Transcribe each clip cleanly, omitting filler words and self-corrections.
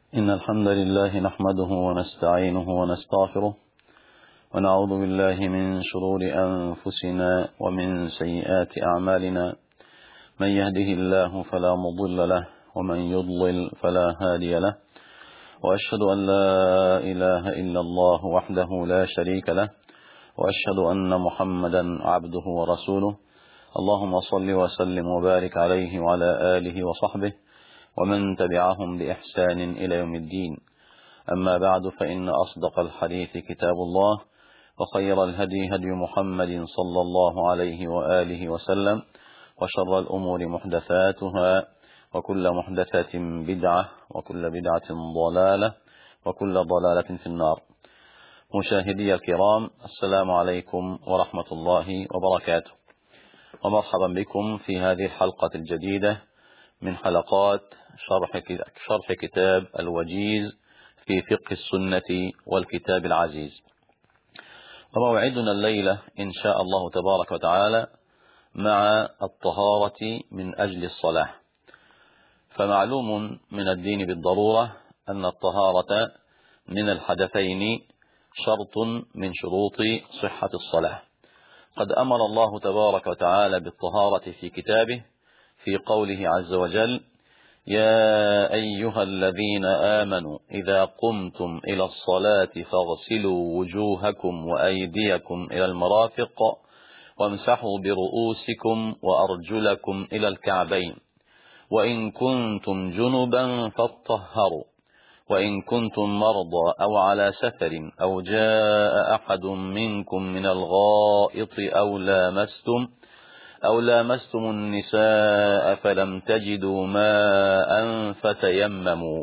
إن الحمد لله نحمده ونستعينه ونستغفره ونعوذ بالله من شرور أنفسنا ومن سيئات أعمالنا. من يهده الله فلا مضل له ومن يضلل فلا هادي له، وأشهد أن لا إله إلا الله وحده لا شريك له، وأشهد أن محمدا عبده ورسوله. اللهم صل وسلم وبارك عليه وعلى آله وصحبه ومن تبعهم بإحسان إلى يوم الدين. أما بعد، فإن أصدق الحديث كتاب الله، وخير الهدي هدي محمد صلى الله عليه وآله وسلم، وشر الأمور محدثاتها، وكل محدثة بدعة، وكل بدعة ضلالة، وكل ضلالة في النار. مشاهدي الكرام، السلام عليكم ورحمة الله وبركاته، ومرحبا بكم في هذه الحلقة الجديدة من حلقات شرح كتاب الوجيز في فقه السنة والكتاب العزيز. وموعدنا الليلة إن شاء الله تبارك وتعالى مع الطهارة من أجل الصلاة. فمعلوم من الدين بالضرورة أن الطهارة من الحدثين شرط من شروط صحة الصلاة. قد أمر الله تبارك وتعالى بالطهارة في كتابه في قوله عز وجل: يا أيها الذين آمنوا إذا قمتم إلى الصلاة فاغسلوا وجوهكم وأيديكم إلى المرافق وامسحوا برؤوسكم وأرجلكم إلى الكعبين، وإن كنتم جنبا فاطهروا، وإن كنتم مرضى أو على سفر أو جاء أحد منكم من الغائط أو لامستم النساء فلم تجدوا ماء فتيمموا.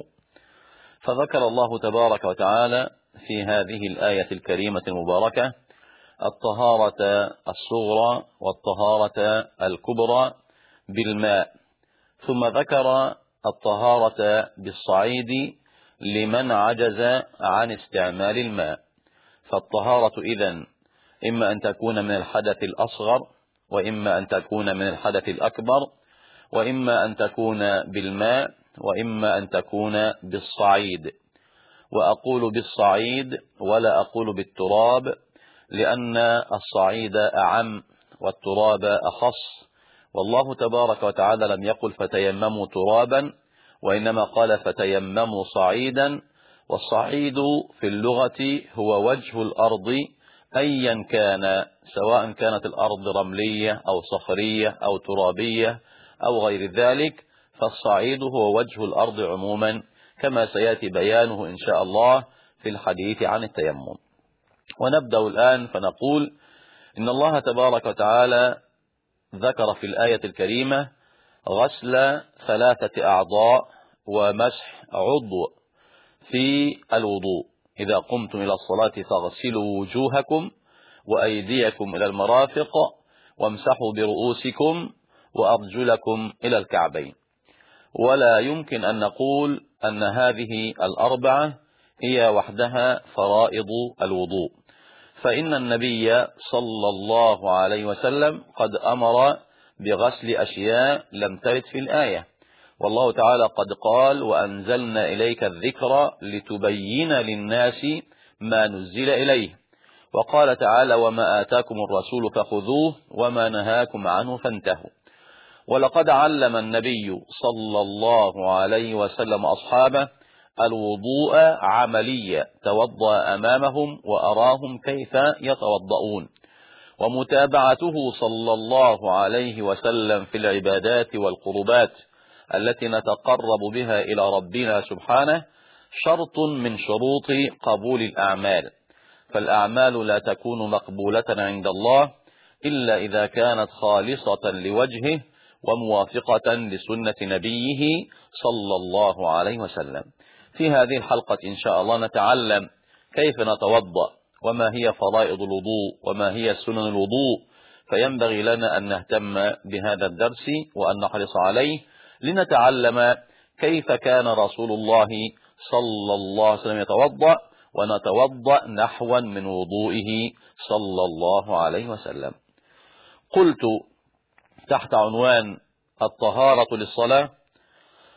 فذكر الله تبارك وتعالى في هذه الآية الكريمة المباركة الطهارة الصغرى والطهارة الكبرى بالماء، ثم ذكر الطهارة بالصعيد لمن عجز عن استعمال الماء. فالطهارة إذن إما أن تكون من الحدث الأصغر، وإما أن تكون من الحدث الأكبر، وإما أن تكون بالماء، وإما أن تكون بالصعيد. وأقول بالصعيد ولا أقول بالتراب، لأن الصعيد أعم والتراب أخص، والله تبارك وتعالى لم يقل فتيمموا ترابا، وإنما قال فتيمموا صعيدا. والصعيد في اللغة هو وجه الأرض أيا كان، سواء كانت الأرض رملية أو صخرية أو ترابية أو غير ذلك، فالصعيد هو وجه الأرض عموما، كما سيأتي بيانه إن شاء الله في الحديث عن التيمم. ونبدأ الآن فنقول إن الله تبارك وتعالى ذكر في الآية الكريمة غسل 3 أعضاء ومسح عضو في الوضوء. إذا قمتم إلى الصلاة فاغسلوا وجوهكم وأيديكم إلى المرافق وامسحوا برؤوسكم وأرجلكم إلى الكعبين. ولا يمكن أن نقول أن هذه الأربعة هي وحدها فرائض الوضوء، فإن النبي صلى الله عليه وسلم قد أمر بغسل أشياء لم ترد في الآية. والله تعالى قد قال: وأنزلنا إليك الذكر لتبين للناس ما نزل إليه. وقال تعالى: وما آتاكم الرسول فخذوه وما نهاكم عنه فانتهوا. ولقد علم النبي صلى الله عليه وسلم أصحابه الوضوء عمليا، توضأ أمامهم وأراهم كيف يتوضؤون. ومتابعته صلى الله عليه وسلم في العبادات والقربات التي نتقرب بها إلى ربنا سبحانه شرط من شروط قبول الأعمال. فالأعمال لا تكون مقبولة عند الله إلا إذا كانت خالصة لوجهه وموافقة لسنة نبيه صلى الله عليه وسلم. في هذه الحلقة إن شاء الله نتعلم كيف نتوضأ، وما هي فرائض الوضوء، وما هي سنن الوضوء. فينبغي لنا أن نهتم بهذا الدرس وأن نحرص عليه لنتعلم كيف كان رسول الله صلى الله عليه وسلم يتوضأ، ونتوضأ نحوا من وضوئه صلى الله عليه وسلم. قلت تحت عنوان الطهارة للصلاة: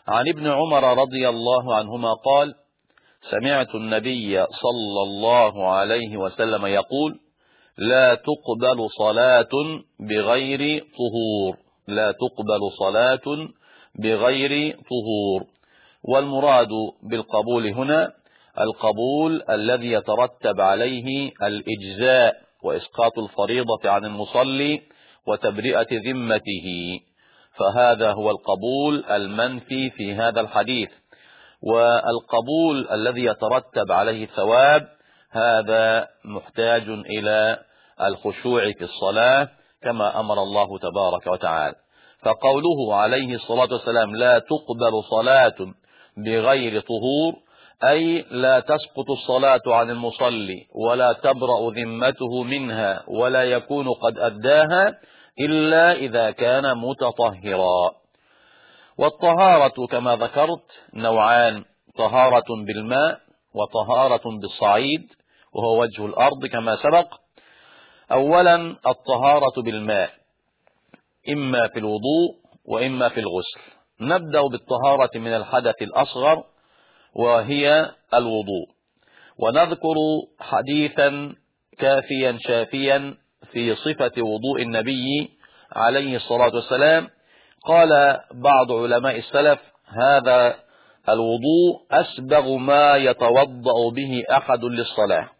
عن ابن عمر رضي الله عنهما قال: سمعت النبي صلى الله عليه وسلم يقول: لا تقبل صلاة بغير طهور، لا تقبل صلاة بغير طهور. والمراد بالقبول هنا القبول الذي يترتب عليه الإجزاء وإسقاط الفريضة عن المصلي وتبرئة ذمته، فهذا هو القبول المنفي في هذا الحديث. والقبول الذي يترتب عليه الثواب هذا محتاج إلى الخشوع في الصلاة كما أمر الله تبارك وتعالى. فقوله عليه الصلاة والسلام: لا تقبل صلاة بغير طهور، أي لا تسقط الصلاة عن المصلي ولا تبرأ ذمته منها ولا يكون قد أداها إلا إذا كان متطهرا. والطهارة كما ذكرت نوعان: طهارة بالماء وطهارة بالصعيد، وهو وجه الأرض كما سبق. أولا الطهارة بالماء، إما في الوضوء وإما في الغسل. نبدأ بالطهارة من الحدث الأصغر وهي الوضوء، ونذكر حديثا كافيا شافيا في صفة وضوء النبي عليه الصلاة والسلام. قال بعض علماء السلف: هذا الوضوء أسبغ ما يتوضأ به أحد للصلاة.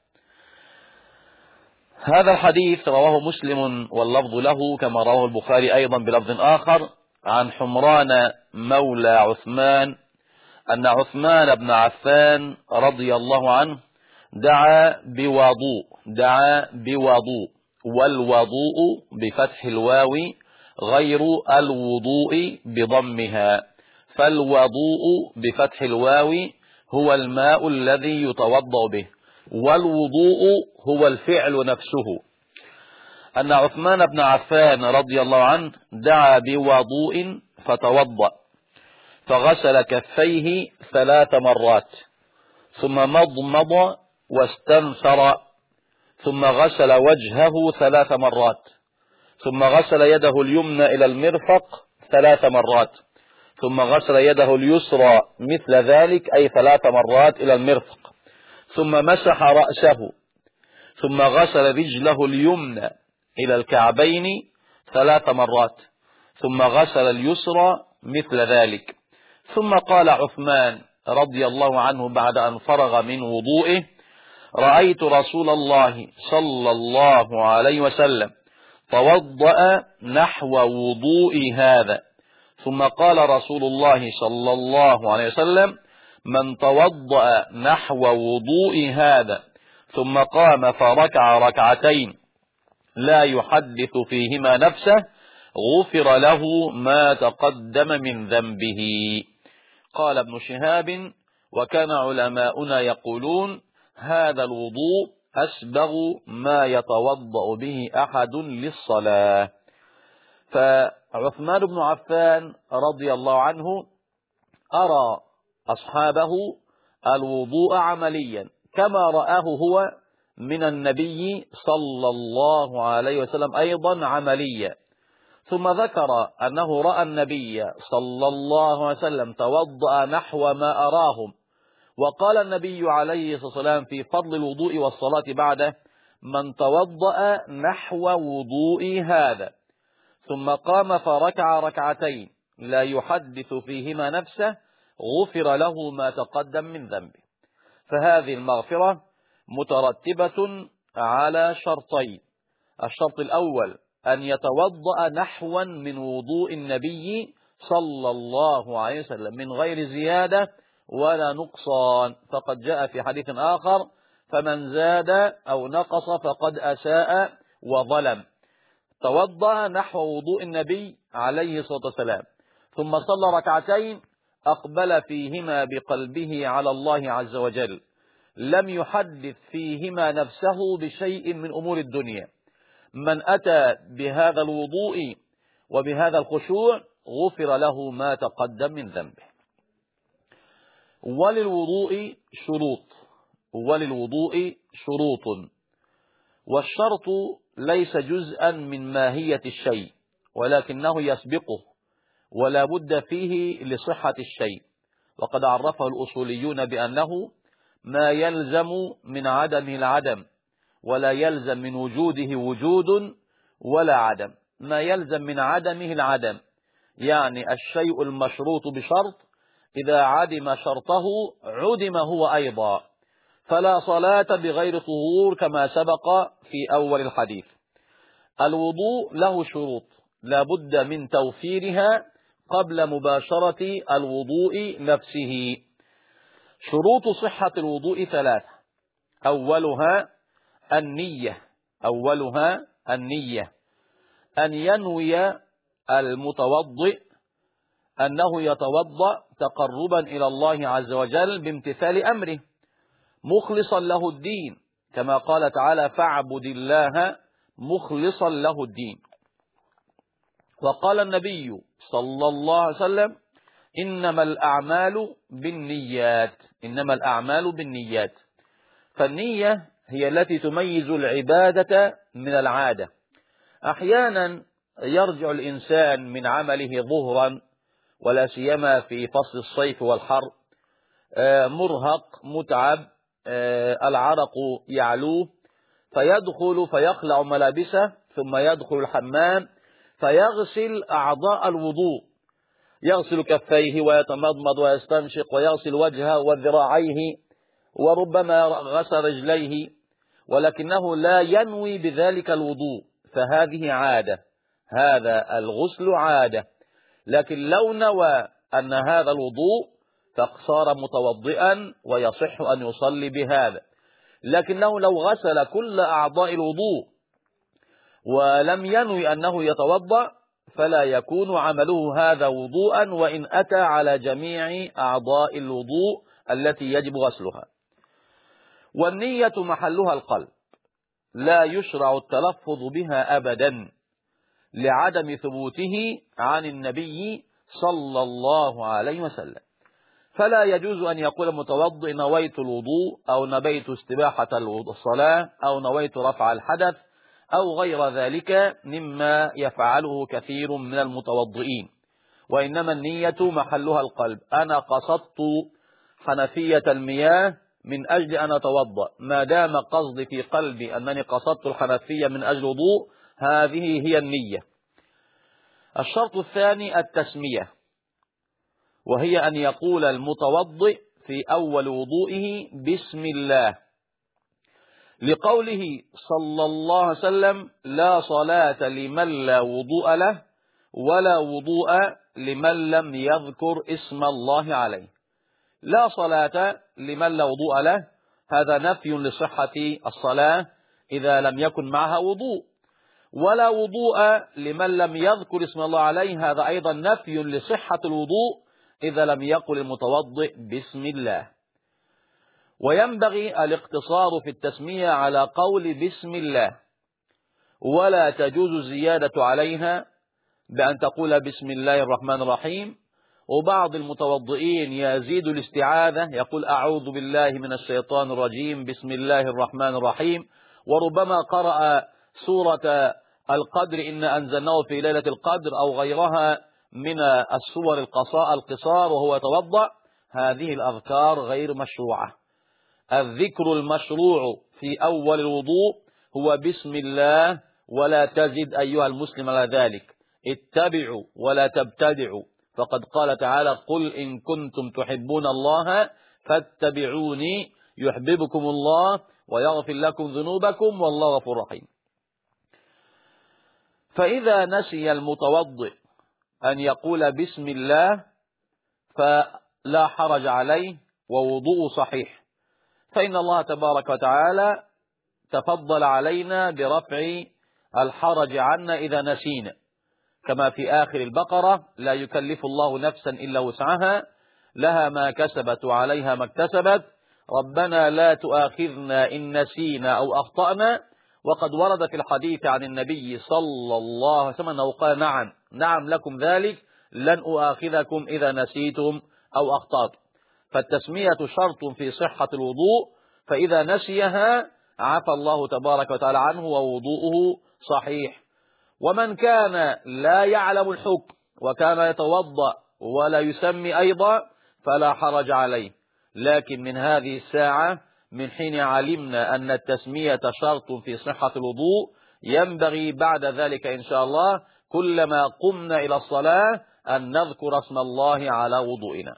هذا الحديث رواه مسلم واللفظ له، كما رواه البخاري أيضا بلفظ آخر عن حمران مولى عثمان أن عثمان بن عفان رضي الله عنه دعا بوضوء، والوضوء بفتح الواو غير الوضوء بضمها، فالوضوء بفتح الواو هو الماء الذي يتوضأ به، والوضوء هو الفعل نفسه. أن عثمان بن عفان رضي الله عنه دعا بوضوء فتوضأ، فغسل كفيه 3 مرات، ثم مضمض واستنثر، ثم غسل وجهه 3 مرات، ثم غسل يده اليمنى إلى المرفق 3 مرات، ثم غسل يده اليسرى مثل ذلك أي 3 مرات إلى المرفق، ثم مسح رأسه، ثم غسل رجله اليمنى إلى الكعبين 3 مرات، ثم غسل اليسرى مثل ذلك. ثم قال عثمان رضي الله عنه بعد أن فرغ من وضوئه: رأيت رسول الله صلى الله عليه وسلم توضأ نحو وضوء هذا. ثم قال رسول الله صلى الله عليه وسلم: من توضأ نحو وضوء هذا ثم قام فركع ركعتين لا يحدث فيهما نفسه غفر له ما تقدم من ذنبه. قال ابن شهاب: وكان علماؤنا يقولون هذا الوضوء أسبغ ما يتوضأ به أحد للصلاة. فعثمان بن عفان رضي الله عنه أرى أصحابه الوضوء عمليا كما رآه هو من النبي صلى الله عليه وسلم أيضا عمليا، ثم ذكر أنه رأى النبي صلى الله عليه وسلم توضأ نحو ما أراهم، وقال النبي عليه الصلاة والسلام في فضل الوضوء والصلاة بعده: من توضأ نحو وضوء هذا ثم قام فركع ركعتين لا يحدث فيهما نفسه غفر له ما تقدم من ذنبه. فهذه المغفرة مترتبة على شرطين: الشرط الأول أن يتوضأ نحوا من وضوء النبي صلى الله عليه وسلم من غير زيادة ولا نقصان، فقد جاء في حديث آخر: فمن زاد أو نقص فقد أساء وظلم. توضأ نحو وضوء النبي عليه الصلاة والسلام، ثم صلى ركعتين أقبل فيهما بقلبه على الله عز وجل، لم يحدث فيهما نفسه بشيء من أمور الدنيا. من أتى بهذا الوضوء وبهذا الخشوع غفر له ما تقدم من ذنبه. وللوضوء شروط، والشرط ليس جزءا من ماهية الشيء ولكنه يسبقه ولا بد فيه لصحة الشيء، وقد عرفه الأصوليون بأنه ما يلزم من عدمه العدم، ولا يلزم من وجوده وجود ولا عدم. ما يلزم من عدمه العدم، يعني الشيء المشروط بشرط إذا عدم شرطه عدم هو أيضا، فلا صلاة بغير طهور كما سبق في أول الحديث. الوضوء له شروط لا بد من توفيرها قبل مباشرة الوضوء نفسه. شروط صحة الوضوء ثلاثة: أولها النية، أن ينوي المتوضئ أنه يتوضأ تقربا إلى الله عز وجل بامتثال أمره مخلصا له الدين، كما قال تعالى: فاعبد الله مخلصا له الدين. وقال النبي صلى الله عليه وسلم: إنما الأعمال بالنيات. فالنية هي التي تميز العبادة من العادة. أحيانا يرجع الإنسان من عمله ظهرا، ولا سيما في فصل الصيف والحر، مرهق متعب، العرق يعلوه، فيدخل فيخلع ملابسه ثم يدخل الحمام فيغسل أعضاء الوضوء، يغسل كفيه ويتمضمض ويستنشق ويغسل وجهه وذراعيه وربما غسل رجليه، ولكنه لا ينوي بذلك الوضوء، فهذه عادة، هذا الغسل عادة. لكن لو نوى أن هذا الوضوء فصار متوضئا ويصح أن يصلي بهذا. لكنه لو غسل كل أعضاء الوضوء ولم ينوي أنه يتوضأ فلا يكون عمله هذا وضوءا، وإن أتى على جميع أعضاء الوضوء التي يجب غسلها. والنية محلها القلب، لا يشرع التلفظ بها أبدا لعدم ثبوته عن النبي صلى الله عليه وسلم. فلا يجوز أن يقول متوضئ: نويت الوضوء، أو نويت استباحة الصلاة، أو نويت رفع الحدث، أو غير ذلك مما يفعله كثير من المتوضئين. وإنما النية محلها القلب. أنا قصدت حنفية المياه من أجل أن أتوضأ، ما دام قصدي في قلبي أنني قصدت الحنفية من أجل وضوء، هذه هي النية. الشرط الثاني التسمية، وهي أن يقول المتوضئ في أول وضوئه: بسم الله، لقوله صلى الله عليه وسلم: لا صلاة لمن لا وضوء له، ولا وضوء لمن لم يذكر اسم الله عليه. لا صلاة لمن لا وضوء له، هذا نفي لصحة الصلاة إذا لم يكن معها وضوء. ولا وضوء لمن لم يذكر اسم الله عليه، هذا أيضا نفي لصحة الوضوء إذا لم يقل المتوضئ بسم الله. وينبغي الاقتصار في التسمية على قول بسم الله، ولا تجوز الزيادة عليها بأن تقول بسم الله الرحمن الرحيم. وبعض المتوضئين يزيد الاستعاذة، يقول: أعوذ بالله من الشيطان الرجيم، بسم الله الرحمن الرحيم، وربما قرأ سورة القدر إن أنزلناه في ليلة القدر أو غيرها من السور القصار وهو يتوضأ. هذه الأذكار غير مشروعة. الذكر المشروع في أول الوضوء هو بسم الله، ولا تزد أيها المسلم على ذلك. اتبعوا ولا تبتدعوا، فقد قال تعالى: قل إن كنتم تحبون الله فاتبعوني يحببكم الله ويغفر لكم ذنوبكم والله غفور رحيم. فإذا نسي المتوضئ أن يقول بسم الله فلا حرج عليه ووضوء صحيح، فإن الله تبارك وتعالى تفضل علينا برفع الحرج عنا إذا نسينا، كما في آخر البقرة: لا يكلف الله نفسا إلا وسعها، لها ما كسبت وعليها ما اكتسبت، ربنا لا تؤاخذنا إن نسينا أو أخطأنا. وقد ورد في الحديث عن النبي صلى الله عليه وسلم أنه قال: نعم لكم ذلك، لن أؤاخذكم إذا نسيتم أو أخطأتم. فالتسمية شرط في صحة الوضوء، فإذا نسيها عفى الله تبارك وتعالى عنه ووضوءه صحيح. ومن كان لا يعلم الحكم وكان يتوضأ ولا يسمي أيضا فلا حرج عليه. لكن من هذه الساعة من حين علمنا أن التسمية شرط في صحة الوضوء ينبغي بعد ذلك إن شاء الله كلما قمنا إلى الصلاة أن نذكر اسم الله على وضوئنا.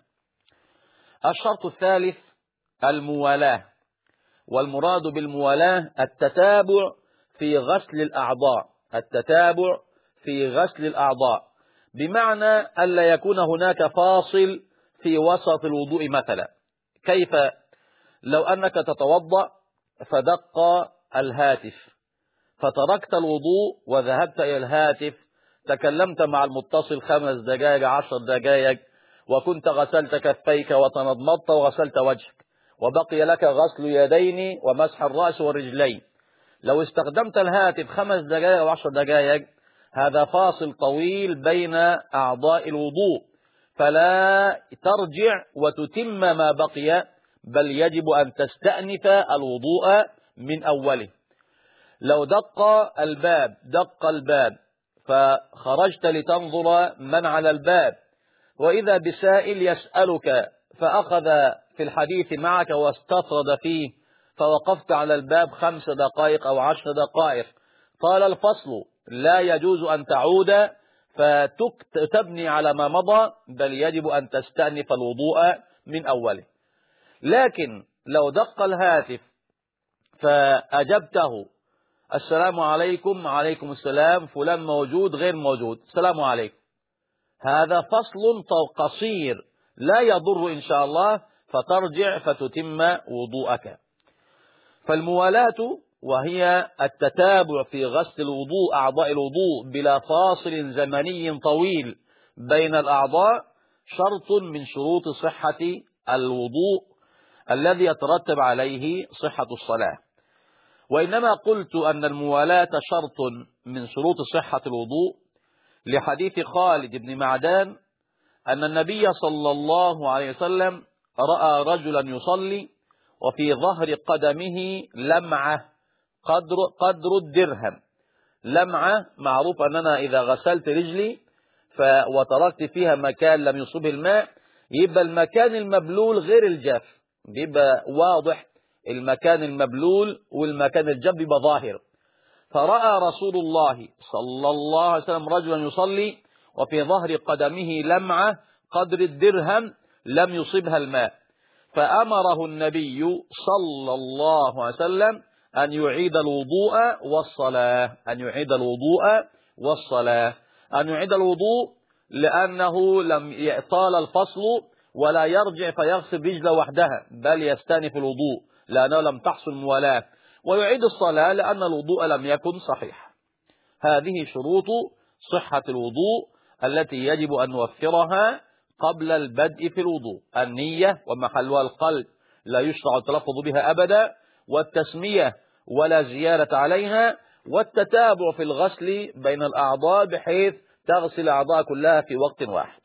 الشرط الثالث الموالاة، والمراد بالموالاة التتابع في غسل الأعضاء، التتابع في غسل الأعضاء، بمعنى ألا يكون هناك فاصل في وسط الوضوء. مثلا كيف؟ لو أنك تتوضأ فدق الهاتف فتركت الوضوء وذهبت إلى الهاتف، تكلمت مع المتصل 5 دقائق 10 دقائق، وكنت غسلت كفيك وتمضمضت وغسلت وجهك، وبقي لك غسل يدين ومسح الرأس والرجلين. لو استخدمت الهاتف 5 دقائق و10 دقائق هذا فاصل طويل بين أعضاء الوضوء، فلا ترجع وتتم ما بقي، بل يجب أن تستأنف الوضوء من أوله. لو دق الباب فخرجت لتنظر من على الباب، وإذا بسائل يسألك فأخذ في الحديث معك واستطرد فيه، فوقفت على الباب 5 دقائق أو 10 دقائق، طال الفصل، لا يجوز أن تعود فتبني على ما مضى، بل يجب أن تستأنف الوضوء من أوله. لكن لو دق الهاتف فأجبته السلام عليكم، عليكم السلام، فلان موجود غير موجود، السلام عليكم، هذا فصل قصير لا يضر إن شاء الله، فترجع فتتم وضوءك. فالموالاة وهي التتابع في غسل الوضوء، أعضاء الوضوء، بلا فاصل زمني طويل بين الأعضاء، شرط من شروط صحة الوضوء الذي يترتب عليه صحة الصلاة. وإنما قلت أن الموالاة شرط من شروط صحة الوضوء لحديث خالد بن معدان أن النبي صلى الله عليه وسلم رأى رجلا يصلي وفي ظهر قدمه لمعة قدر الدرهم. لمعة معروف أننا إذا غسلت رجلي وتركت فيها مكان لم يصبه الماء، يبقى المكان المبلول غير الجاف، بيبقى واضح المكان المبلول والمكان الجاف بيبقى ظاهر. فرأى رسول الله صلى الله عليه وسلم رجلا يصلي وفي ظهر قدمه لمعة قدر الدرهم لم يصبها الماء، فأمره النبي صلى الله عليه وسلم أن يعيد الوضوء والصلاة، أن يعيد الوضوء والصلاة، أن يعيد الوضوء لأنه لم يطال الفصل ولا يرجع فيغسل رجله وحدها، بل يستأنف الوضوء لأنه لم تحصل موالاة، ويعيد الصلاة لأن الوضوء لم يكن صحيح. هذه شروط صحة الوضوء التي يجب أن نوفرها قبل البدء في الوضوء: النية ومحلها القلب لا يشرع التلفظ بها أبدا، والتسمية ولا زيادة عليها، والتتابع في الغسل بين الأعضاء بحيث تغسل الأعضاء كلها في وقت واحد.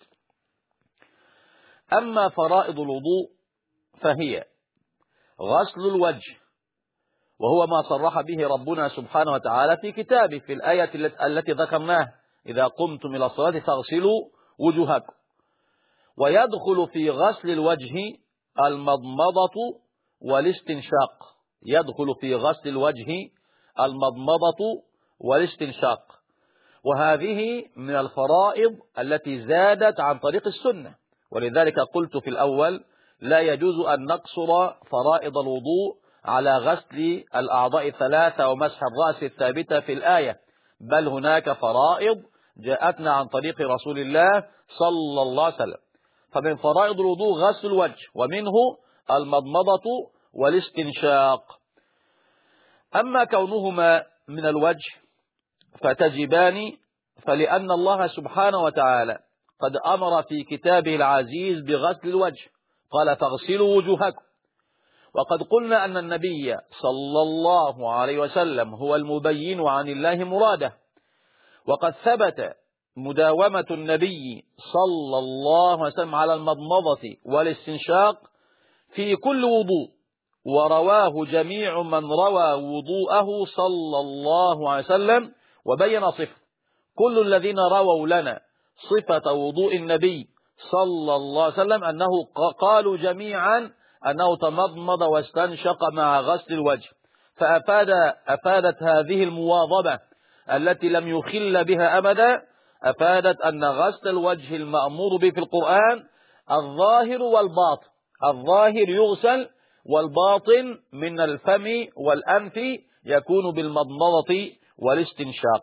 أما فرائض الوضوء فهي غسل الوجه، وهو ما صرح به ربنا سبحانه وتعالى في كتابه في الآية التي ذكرناها: إذا قمتم إلى الصلاة فاغسلوا وجوهكم. ويدخل في غسل الوجه المضمضة والاستنشاق، يدخل في غسل الوجه المضمضة والاستنشاق، وهذه من الفرائض التي زادت عن طريق السنة. ولذلك قلت في الأول لا يجوز أن نقصر فرائض الوضوء على غسل الأعضاء 3 ومسح الرأس الثابتة في الآية، بل هناك فرائض جاءتنا عن طريق رسول الله صلى الله عليه وسلم. فمن فرائض الوضوء غسل الوجه، ومنه المضمضة والاستنشاق. أما كونهما من الوجه فتجبان، فلأن الله سبحانه وتعالى قد أمر في كتابه العزيز بغسل الوجه، قال: فاغسلوا وجوهكم. وقد قلنا أن النبي صلى الله عليه وسلم هو المبين عن الله مراده، وقد ثبت مداومة النبي صلى الله عليه وسلم على المضمضة والاستنشاق في كل وضوء، ورواه جميع من روى وضوءه صلى الله عليه وسلم وبين صفه. كل الذين رووا لنا صفة وضوء النبي صلى الله عليه وسلم أنه قالوا جميعا أنه تمضمض واستنشق مع غسل الوجه، فأفادت هذه المواظبة التي لم يخل بها أبدا، أفادت أن غسل الوجه المأمور به في القرآن الظاهر والباطن. الظاهر يغسل، والباطن من الفم والأنف يكون بالمضمضة والاستنشاق.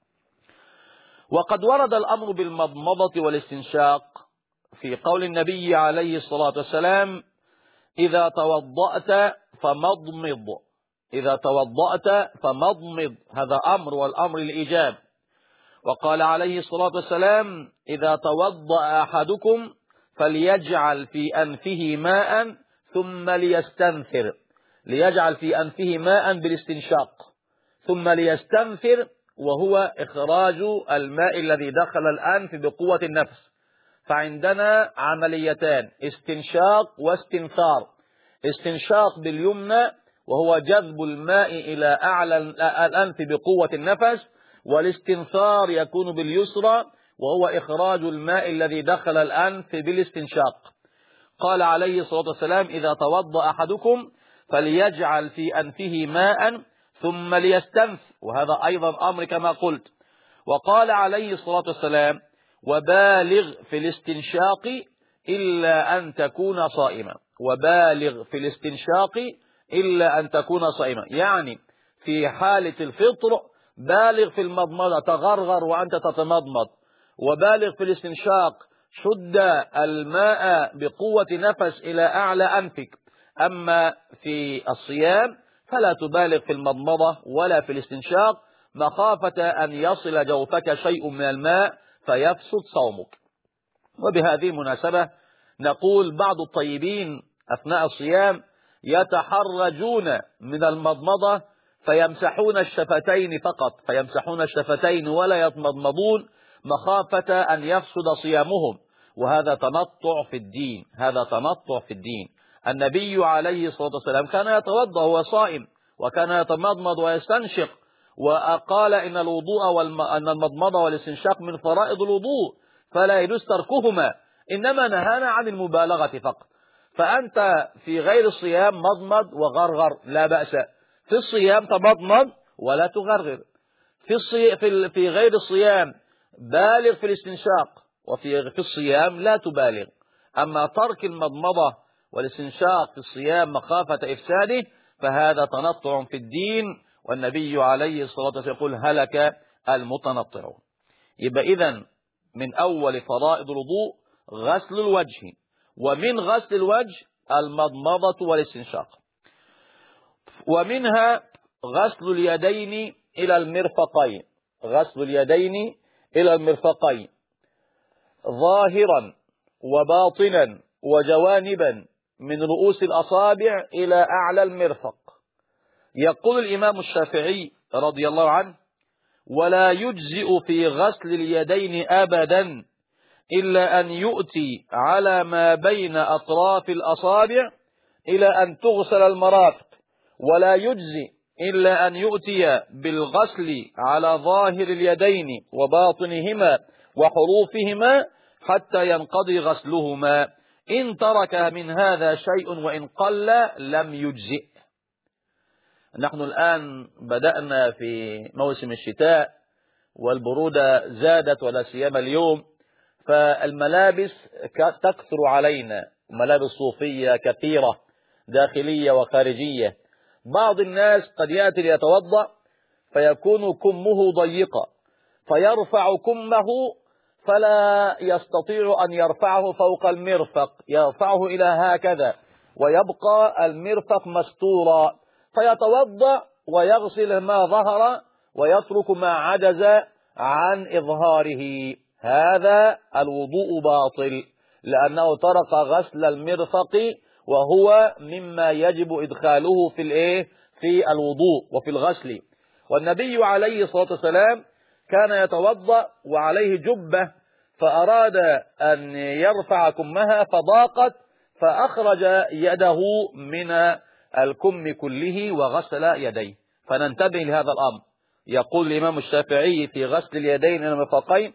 وقد ورد الأمر بالمضمضة والاستنشاق في قول النبي عليه الصلاة والسلام: إذا توضأت فمضمض، إذا توضأت فمضمض، هذا أمر، والأمر الإيجاب. وقال عليه الصلاة والسلام: إذا توضأ أحدكم فليجعل في أنفه ماء ثم ليستنثر، ليجعل في أنفه ماء بالاستنشاق ثم ليستنثر، وهو إخراج الماء الذي دخل الأنف بقوة النفس. فعندنا عمليتان: استنشاق واستنثار. استنشاق باليمنى وهو جذب الماء إلى أعلى الأنف بقوة النفس، والاستنثار يكون باليسرى وهو إخراج الماء الذي دخل الأنف بالاستنشاق. قال عليه الصلاة والسلام: إذا توضأ أحدكم فليجعل في أنفه ماء ثم ليستنثر، وهذا أيضا أمر كما قلت. وقال عليه الصلاة والسلام: وبالغ في الاستنشاق إلا أن تكون صائما، وبالغ في الاستنشاق إلا أن تكون صائما، يعني في حالة الفطر بالغ في المضمضة، تغرغر وأنت تتمضمض، وبالغ في الاستنشاق، شد الماء بقوة نفس إلى أعلى أنفك. أما في الصيام فلا تبالغ في المضمضة ولا في الاستنشاق، مخافة أن يصل جوفك شيء من الماء فيفسد صومك. وبهذه المناسبة نقول بعض الطيبين أثناء الصيام يتحرجون من المضمضة فيمسحون الشفتين فقط، فيمسحون الشفتين ولا يتمضمضون مخافة أن يفسد صيامهم، وهذا تنطع في الدين، هذا تنطع في الدين. النبي عليه الصلاة والسلام كان يتوضأ وهو صائم، وكان يتمضمض ويستنشق، وقال إن الوضوء أن المضمضة والاستنشاق من فرائض الوضوء فلا يجوز تركهما، إنما نهانا عن المبالغة فقط. فأنت في غير الصيام مضمض وغرغر لا بأس، في الصيام تمضمض ولا تغرغر. في غير الصيام بالغ في الاستنشاق، وفي الصيام لا تبالغ. أما ترك المضمضة والاستنشاق في الصيام مخافة إفساده فهذا تنطع في الدين، والنبي عليه الصلاة والسلام يقول: هلك المتنطعون. يبقى إذن من أول فرائض الوضوء غسل الوجه، ومن غسل الوجه المضمضة والاستنشاق، ومنها غسل اليدين إلى المرفقين، غسل اليدين إلى المرفقين ظاهرا وباطنا وجوانبا من رؤوس الأصابع إلى أعلى المرفق. يقول الإمام الشافعي رضي الله عنه: ولا يجزئ في غسل اليدين أبدا إلا أن يؤتي على ما بين أطراف الأصابع إلى أن تغسل المرافق، ولا يجزئ إلا أن يؤتي بالغسل على ظاهر اليدين وباطنهما وحروفهما حتى ينقضي غسلهما، إن ترك من هذا شيء وإن قل لم يجزئ. نحن الآن بدأنا في موسم الشتاء والبرودة زادت، ولا سيما اليوم، فالملابس تكثر علينا، ملابس صوفية كثيرة داخلية وخارجية. بعض الناس قد يأتي ليتوضأ فيكون كمه ضيقا، فيرفع كمه فلا يستطيع أن يرفعه فوق المرفق، يرفعه إلى هكذا ويبقى المرفق مستورا، فيتوضأ ويغسل ما ظهر ويترك ما عجز عن إظهاره. هذا الوضوء باطل، لأنه ترك غسل المرفق، وهو مما يجب إدخاله في الوضوء وفي الغسل. والنبي عليه الصلاة والسلام كان يتوضأ وعليه جبة، فأراد أن يرفع كمها فضاقت، فأخرج يده من الكم كله وغسل يديه. فننتبه لهذا الأمر. يقول الإمام الشافعي في غسل اليدين إلى المرفقين: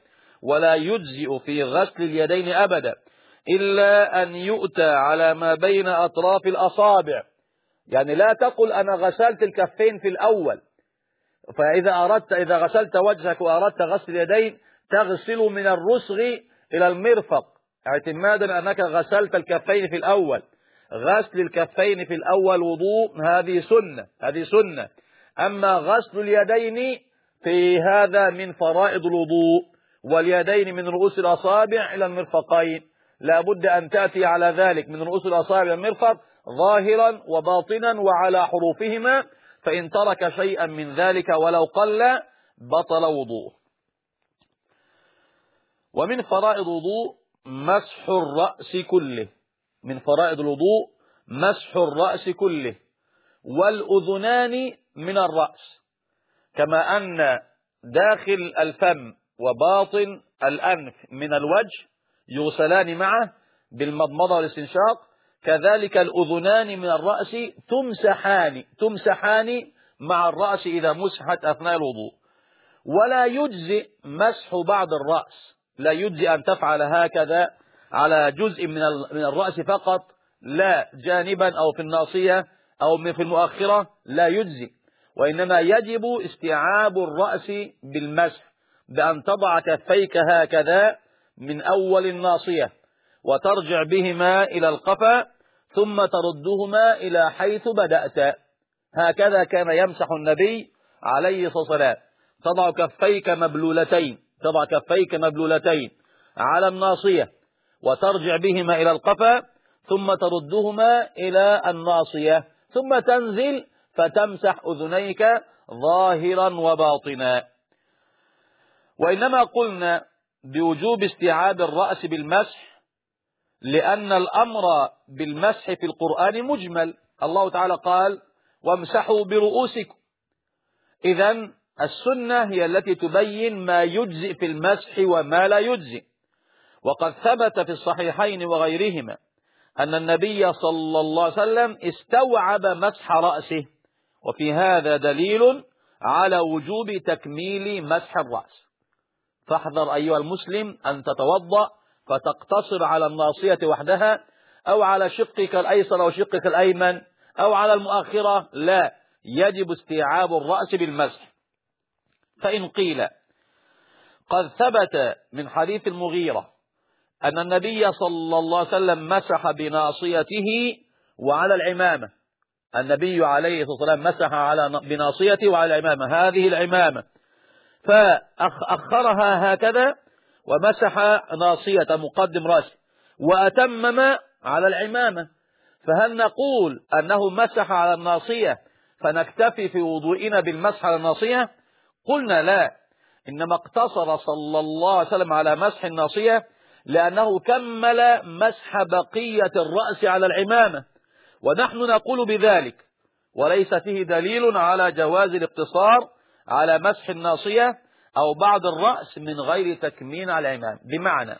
ولا يجزئ في غسل اليدين أبدا إلا أن يؤتى على ما بين أطراف الأصابع. يعني لا تقل أنا غسلت الكفين في الأول، إذا غسلت وجهك وأردت غسل اليدين تغسل من الرسغ إلى المرفق اعتمادا أنك غسلت الكفين في الأول. غسل الكفين في الأول وضوء، هذه سنة. أما غسل اليدين في هذا من فرائض الوضوء، واليدين من رؤوس الأصابع إلى المرفقين، لا بد أن تأتي على ذلك من رؤوس الأصابع إلى المرفق ظاهرا وباطنا وعلى حروفهما، فإن ترك شيئا من ذلك ولو قل بطل وضوءه. ومن فرائض الوضوء مسح الرأس كله، من فرائض الوضوء مسح الرأس كله، والأذنان من الرأس، كما أن داخل الفم وباطن الأنف من الوجه يغسلان معه بالمضمضة والاستنشاق، كذلك الأذنان من الرأس تمسحان مع الرأس إذا مسحت أثناء الوضوء. ولا يجزئ مسح بعض الرأس، لا يجزئ أن تفعل هكذا على جزء من الرأس فقط، لا جانبا أو في الناصية أو في المؤخرة، لا يجزئ، وإنما يجب استيعاب الرأس بالمسح، بأن تضع كفيك هكذا من أول الناصية وترجع بهما إلى القفا ثم تردهما إلى حيث بدأت. هكذا كان يمسح النبي عليه الصلاة والسلام، تضع كفيك مبلولتين على الناصية وترجع بهما إلى القفا ثم تردهما إلى الناصية، ثم تنزل فتمسح أذنيك ظاهرا وباطنا. وإنما قلنا بوجوب استيعاب الرأس بالمسح لأن الأمر بالمسح في القرآن مجمل، الله تعالى قال وامسحوا برؤوسكم. إذن السنة هي التي تبين ما يجزئ في المسح وما لا يجزئ. وقد ثبت في الصحيحين وغيرهما أن النبي صلى الله عليه وسلم استوعب مسح رأسه، وفي هذا دليل على وجوب تكميل مسح الرأس. فاحذر أيها المسلم أن تتوضأ فتقتصر على الناصية وحدها أو على شقك الأيسر أو شقك الأيمن أو على المؤخرة، لا، يجب استيعاب الرأس بالمسح. فإن قيل قد ثبت من حديث المغيرة أن النبي صلى الله عليه وسلم مسح بناصيته وعلى العمامة، النبي عليه الصلاة والسلام مسح بناصيته وعلى العمامة، هذه العمامة، فأخرها هكذا ومسح ناصية مقدم رأسه وأتمم على العمامة. فهل نقول أنه مسح على الناصية فنكتفي في وضوئنا بالمسح على الناصية؟ قلنا لا، إنما اقتصر صلى الله عليه وسلم على مسح الناصية لأنه كمل مسح بقية الرأس على العمامة، ونحن نقول بذلك، وليس فيه دليل على جواز الاقتصار على مسح الناصية أو بعض الرأس من غير تكمين على العمامة. بمعنى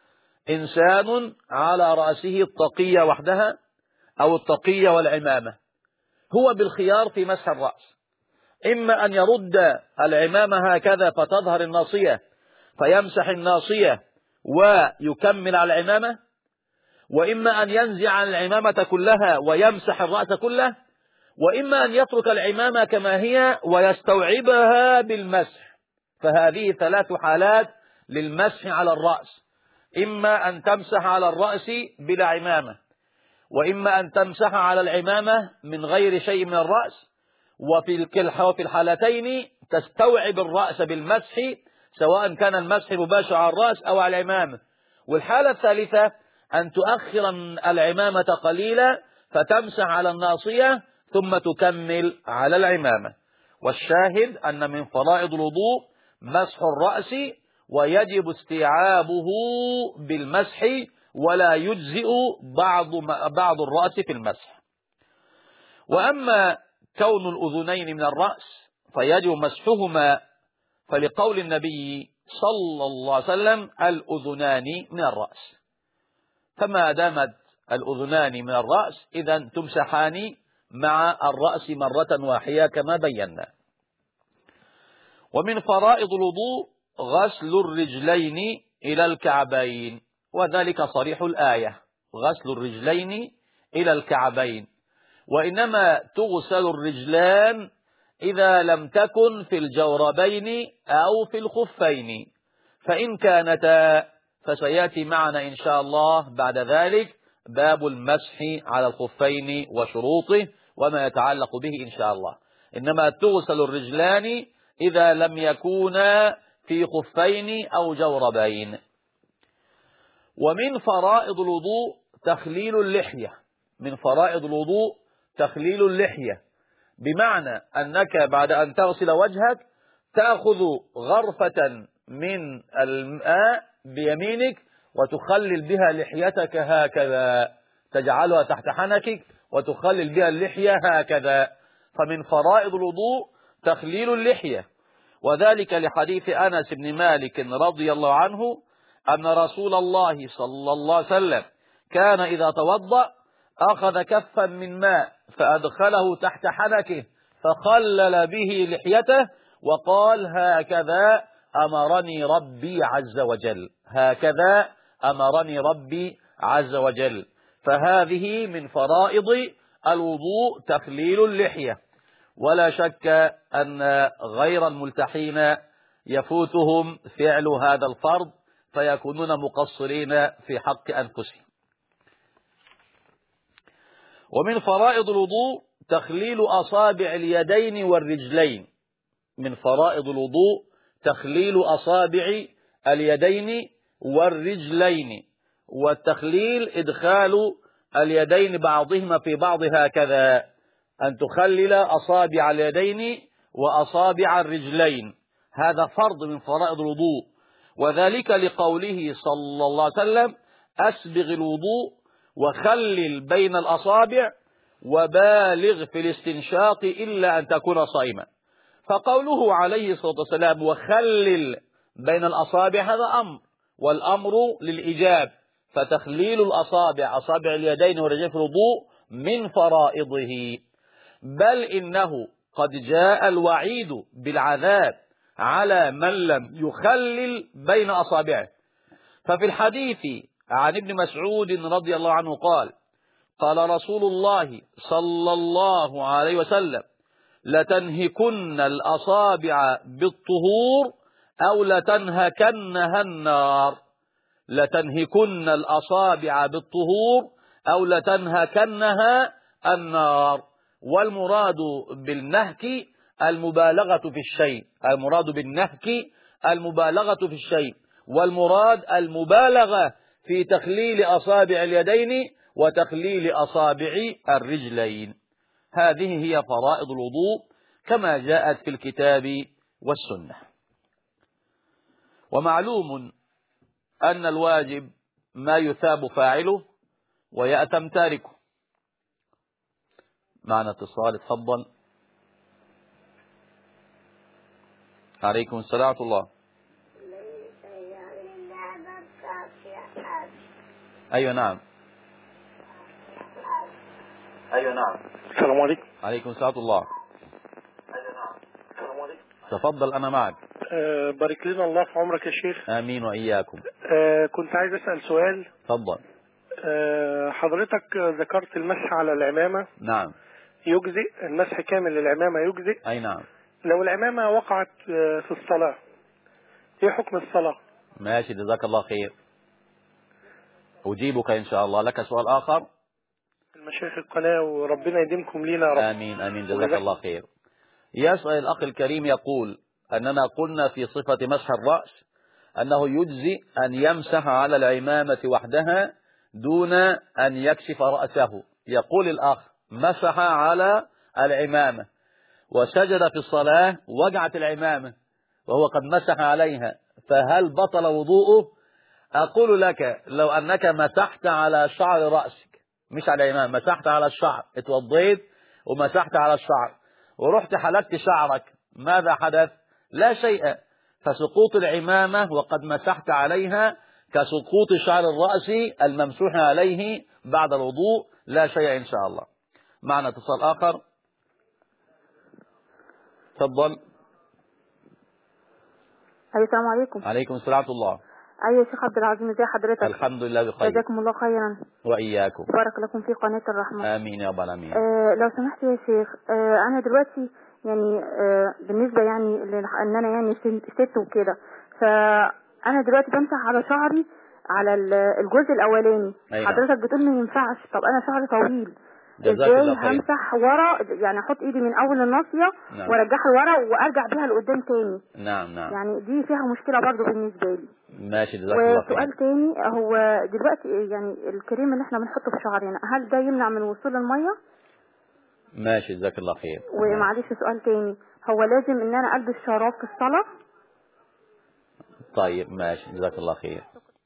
إنسان على رأسه الطاقية وحدها أو الطاقية والعمامة، هو بالخيار في مسح الرأس، إما أن يرد العمامة هكذا فتظهر الناصية فيمسح الناصية ويكمل على العمامة، وإما أن ينزع عن العمامة كلها ويمسح الرأس كله، وإما أن يترك العمامة كما هي ويستوعبها بالمسح. فهذه ثلاث حالات للمسح على الرأس: إما أن تمسح على الرأس بلا عمامة، وإما أن تمسح على العمامة من غير شيء من الرأس، وفي الحالتين تستوعب الرأس بالمسح سواء كان المسح مباشر على الرأس أو على العمامة. والحالة الثالثة أن تؤخر العمامة قليلا فتمسح على الناصية ثم تكمل على العمامة. والشاهد أن من فرائض الوضوء مسح الرأس، ويجب استيعابه بالمسح، ولا يجزئ بعض الرأس في المسح. وأما كون الأذنين من الرأس فيجب مسحهما، فلقول النبي صلى الله عليه وسلم الأذنان من الرأس، فما دامت الأذنان من الرأس إذن تمسحان مع الرأس مرة واحدة كما بينا. ومن فرائض الوضوء غسل الرجلين إلى الكعبين، وذلك صريح الآية، غسل الرجلين إلى الكعبين. وإنما تغسل الرجلان إذا لم تكن في الجوربين أو في الخفين، فإن كانتا فسيأتي معنا إن شاء الله بعد ذلك باب المسح على الخفين وشروطه وما يتعلق به إن شاء الله. إنما تغسل الرجلان إذا لم يكونا في خفين أو جوربين. ومن فرائض الوضوء تخليل اللحية، من فرائض الوضوء تخليل اللحية، بمعنى أنك بعد أن تغسل وجهك تأخذ غرفة من الماء بيمينك وتخلل بها لحيتك هكذا، تجعلها تحت حنكك وتخلل بها اللحية هكذا. فمن فرائض الوضوء تخليل اللحية، وذلك لحديث أنس بن مالك رضي الله عنه أن رسول الله صلى الله عليه وسلم كان إذا توضأ أخذ كفا من ماء فأدخله تحت حنكه فخلل به لحيته وقال هكذا أمرني ربي عز وجل، هكذا أمرني ربي عز وجل. فهذه من فرائض الوضوء تخليل اللحية. ولا شك أن غير الملتحين يفوتهم فعل هذا الفرض فيكونون مقصرين في حق أنفسهم. ومن فرائض الوضوء تخليل أصابع اليدين والرجلين، من فرائض الوضوء تخليل أصابع اليدين والرجلين، والتخليل إدخال اليدين بعضهما في بعض هكذا، أن تخلل أصابع اليدين وأصابع الرجلين، هذا فرض من فرائض الوضوء. وذلك لقوله صلى الله عليه وسلم أسبغ الوضوء وخلل بين الأصابع وبالغ في الاستنشاق إلا أن تكون صائما. فقوله عليه الصلاة والسلام وخلل بين الأصابع هذا أمر، والأمر للإيجاب، فتخليل الأصابع أصابع اليدين والرجلين في الوضوء من فرائضه، بل إنه قد جاء الوعيد بالعذاب على من لم يخلل بين أصابعه. ففي الحديث عن ابن مسعود رضي الله عنه قال قال رسول الله صلى الله عليه وسلم لتنهكن الأصابع بالطهور أو لتنهكنها النار، لتنهكن الأصابع بالطهور أو لتنهكنها النار. والمراد بالنهك المبالغة في الشيء، المراد بالنهك المبالغة في الشيء، والمراد المبالغة في تخليل أصابع اليدين وتخليل أصابع الرجلين. هذه هي فرائض الوضوء كما جاءت في الكتاب والسنة. ومعلوم أن الواجب ما يثاب فاعله ويأتم تاركه. معنا اتصال، اتفضل. عليكم السلام ورحمة الله. أيوة نعم. أيوة نعم. السلام عليكم. عليكم السلام ورحمة الله. تفضل أنا معك. بارك لنا الله في عمرك يا شيخ. آمين وإياكم. كنت عايز أسأل سؤال. تفضل. حضرتك ذكرت المسح على العمامة. نعم. يجزئ المسح كامل للعمامة يجزئ؟ أي نعم. لو العمامة وقعت في الصلاة ايه حكم الصلاة؟ ماشي، جزاك الله خير. أجيبك إن شاء الله. لك سؤال آخر؟ المشايخ القناة وربنا يديمكم لينا يا رب. آمين آمين، جزاك الله خير. يسأل الأخ الكريم يقول أننا قلنا في صفة مسح الرأس أنه يجزي أن يمسح على العمامة وحدها دون أن يكشف رأسه. يقول الأخ مسح على العمامة وسجد في الصلاة وقعت العمامة وهو قد مسح عليها، فهل بطل وضوءه؟ أقول لك لو أنك مسحت على شعر رأسك مش على العمامة، مسحت على الشعر، اتوضيت ومسحت على الشعر ورحت حلقت شعرك، ماذا حدث؟ لا شيء. فسقوط العمامة وقد مسحت عليها كسقوط شعر الرأس الممسوح عليه بعد الوضوء، لا شيء إن شاء الله. معنا اتصال آخر، تفضل. أيوة السلام عليكم. عليكم السلام ورحمة الله. أيوة يا شيخ عبد العظيم، ازي حضرتك؟ الحمد لله بخير. جزاكم الله خيرا. وإياكم. بارك لكم في قناة الرحمة. آمين يا رب العالمين. لو سمحت يا شيخ، أنا دلوقتي يعني بالنسبة يعني إن أنا يعني ست وكده، فأنا دلوقتي بمسح على شعري على الجزء الأولاني. حضرتك بتقول ما ينفعش، طب أنا شعري طويل، ازاي همسح ورا؟ يعني احط ايدي من اول الناصيه وارجعها لورا وارجع بيها لقدام تاني. نعم. يعني دي فيها مشكله برضو بالنسبه لي. ماشي، جزاك الله خير. وسؤال تاني، هو دلوقتي يعني الكريم اللي احنا بنحطه في شعرنا هل ده يمنع من وصول الميه؟ ماشي، جزاك الله خير. ومعلش سؤال تاني، هو لازم ان انا البس شراب في الصلاه؟ طيب ماشي، جزاك الله خير.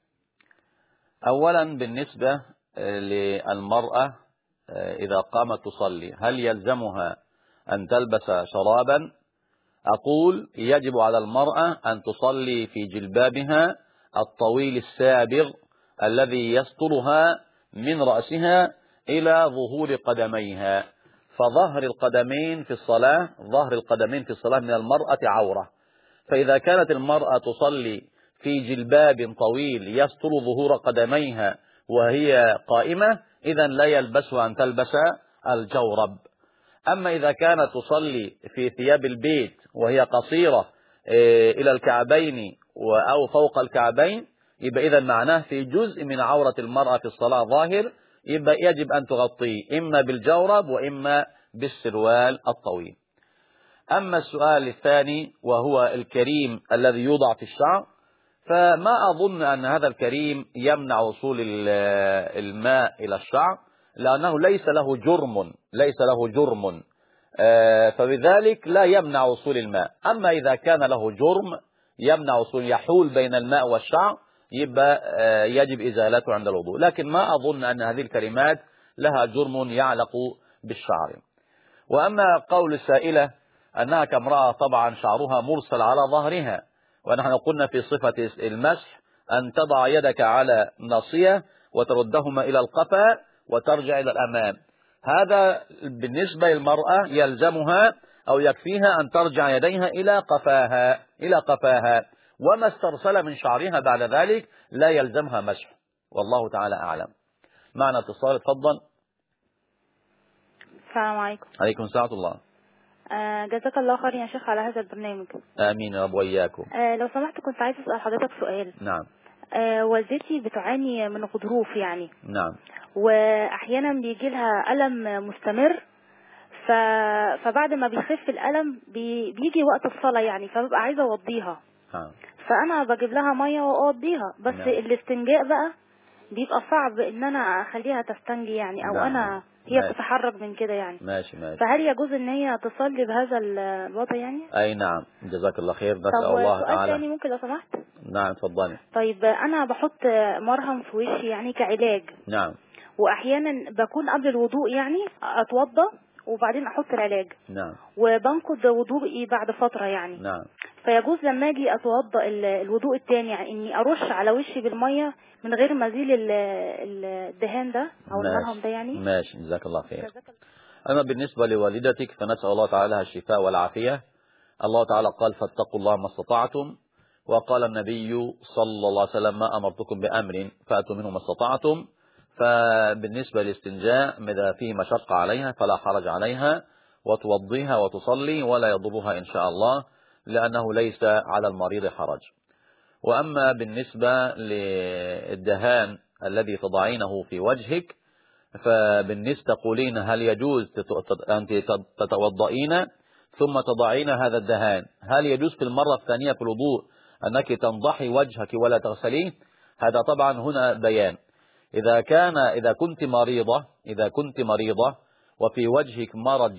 اولا بالنسبه للمراه إذا قامت تصلي هل يلزمها أن تلبس شرابا؟ أقول يجب على المرأة أن تصلي في جلبابها الطويل السابغ الذي يسترها من رأسها إلى ظهور قدميها، فظهر القدمين في الصلاة من المرأة عورة، فإذا كانت المرأة تصلي في جلباب طويل يستر ظهور قدميها وهي قائمة إذن لا يلبسها أن تلبس الجورب. أما إذا كانت تصلي في ثياب البيت وهي قصيرة إلى الكعبين أو فوق الكعبين، يبقى إذن معناه في جزء من عورة المرأة في الصلاة ظاهر، يبقى يجب أن تغطيه إما بالجورب وإما بالسروال الطويل. أما السؤال الثاني وهو الكريم الذي يوضع في الشعر، فما أظن أن هذا الكريم يمنع وصول الماء إلى الشعر، لأنه ليس له جرم فبذلك لا يمنع وصول الماء. أما إذا كان له جرم يمنع وصول، يحول بين الماء والشعر، يبقى يجب إزالته عند الوضوء، لكن ما أظن أن هذه الكلمات لها جرم يعلق بالشعر. وأما قول السائلة أنها كامرأة طبعا شعرها مرسل على ظهرها، ونحن قلنا في صفة المسح أن تضع يدك على ناصية وتردهما إلى القفا وترجع إلى الأمام، هذا بالنسبة للمرأة يلزمها أو يكفيها أن ترجع يديها إلى قفاها وما استرسل من شعرها بعد ذلك لا يلزمها مسح، والله تعالى أعلم. معنا اتصال، اتفضل. السلام عليكم. عليكم السلام ورحمة الله. جزاك الله خير يا شيخ على هذا البرنامج. آمين يا رب وإياكم. لو سمحت كنت عايز أسأل حضرتك سؤال. نعم. والدتي بتعاني من غضروف يعني. نعم. وأحيانا بيجي لها ألم مستمر، فبعد ما بيخف الألم بيجي وقت الصلاة يعني، فببقى عايزة أوضيها. فأنا بجيب لها مية وأوضيها، بس الاستنجاء بقى بيبقى صعب ان انا اخليها تستنجي يعني، او انا هي بتتحرك من كده يعني. ماشي. فهل يجوز ان هي تصلي بهذا الوضع يعني؟ اي نعم، جزاك الله خير. نسأل الله تعالى. سؤال ثاني ممكن لو سمحت؟ نعم اتفضلي. طيب انا بحط مرهم في وشي يعني كعلاج. نعم. واحيانا بكون قبل الوضوء يعني اتوضى وبعدين احط العلاج. نعم. وبنقض وضوئي بعد فترة يعني. نعم. فيجوز لما اجي اتوضى الوضوء الثاني يعني اني ارش على وشي بالميه من غير ما ازيل الدهان ده او المرهم ده يعني؟ ماشي، جزاك الله خير. اما بالنسبه لوالدتك فنسال الله تعالى لها الشفاء والعافيه. الله تعالى قال فاتقوا الله ما استطعتم، وقال النبي صلى الله عليه وسلم ما امرتكم بامر فاتوا منه ما استطعتم. فبالنسبه للاستنجاء اذا فيه مشقه عليها فلا حرج عليها، وتوضيها وتصلي ولا يضرها ان شاء الله، لأنه ليس على المريض حرج. وأما بالنسبة للدهان الذي تضعينه في وجهك، فبالنسبة تقولين هل يجوز أنت تتوضئين ثم تضعين هذا الدهان، هل يجوز في المرة الثانية في الوضوء أنك تنضحي وجهك ولا تغسليه؟ هذا طبعا هنا بيان. إذا كنت مريضة وفي وجهك مرض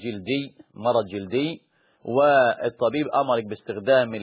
جلدي والطبيب أمرك باستخدام